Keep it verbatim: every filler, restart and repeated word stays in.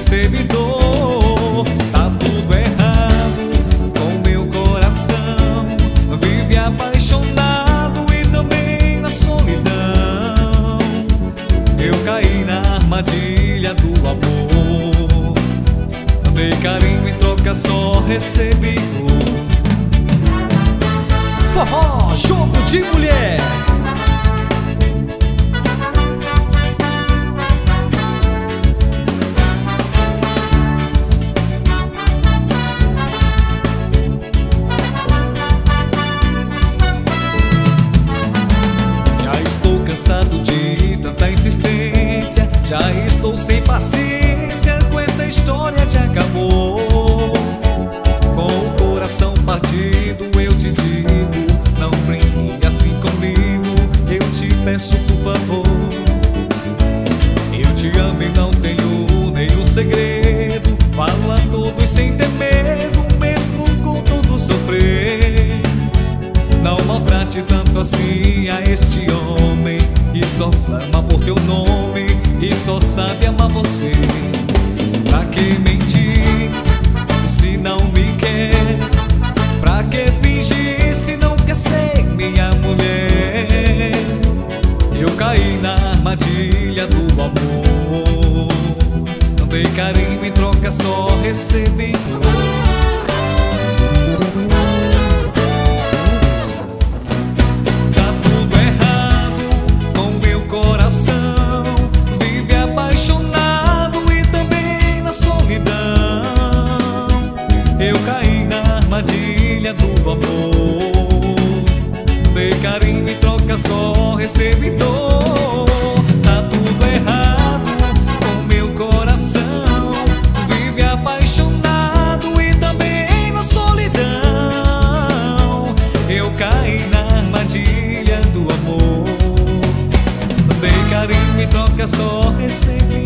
recebidor. Tá tudo errado com meu coração. Vive apaixonado e também na solidão. Eu caí na armadilha do amor. Dei carinho em troca, só recebi dor. Forró, jogo de mulher. Já estou cansado de tanta insistência. Já estou sem paciência com essa história de acabou. Com o coração partido eu te digo, não brinque assim comigo. Eu te peço por favor. Eu te amo e não tenho nenhum segredo. Fala tudo e sem ter medo, mesmo com todo sofrer. Não maltrate tanto assim a este homem que só clama por teu nome e só sabe amar você. Pra que mentir se não me quer? Pra que fingir se não quer ser minha mulher? Eu caí na armadilha do amor. Não dei carinho em troca, só recebi dor. Eu caí na armadilha do amor. Dei carinho em troca, só recebi dor. Tá tudo errado com meu coração. Vive apaixonado e também na solidão. Eu caí na armadilha do amor. Dei carinho em troca, só recebi